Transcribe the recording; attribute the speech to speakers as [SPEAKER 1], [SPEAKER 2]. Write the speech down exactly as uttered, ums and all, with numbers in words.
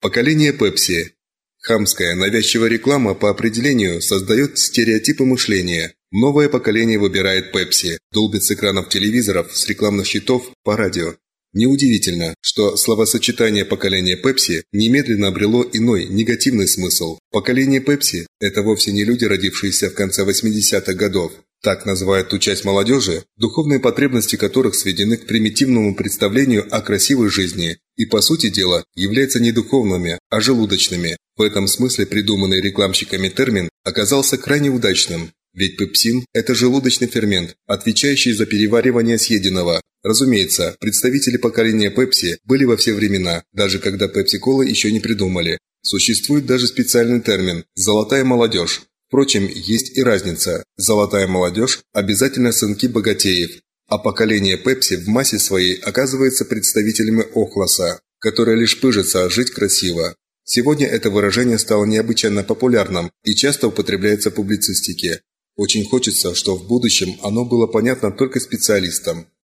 [SPEAKER 1] Поколение Пепси. Хамская, навязчивая реклама по определению создает стереотипы мышления. Новое поколение выбирает Пепси, долбит с экранов телевизоров, с рекламных щитов, по радио. Неудивительно, что словосочетание «поколение Пепси» немедленно обрело иной, негативный смысл. Поколение Пепси – это вовсе не люди, родившиеся в конце восьмидесятых годов. Так называют ту часть молодежи, духовные потребности которых сведены к примитивному представлению о красивой жизни и, по сути дела, являются не духовными, а желудочными. В этом смысле придуманный рекламщиками термин оказался крайне удачным. Ведь пепсин – это желудочный фермент, отвечающий за переваривание съеденного. Разумеется, представители поколения Пепси были во все времена, даже когда пепси-колы еще не придумали. Существует даже специальный термин – «золотая молодежь». Впрочем, есть и разница. Золотая молодежь – обязательно сынки богатеев, а поколение Пепси в массе своей оказывается представителями Охлоса, которые лишь пыжатся жить красиво. Сегодня это выражение стало необычайно популярным и часто употребляется в публицистике. Очень хочется, что в будущем оно было понятно только специалистам.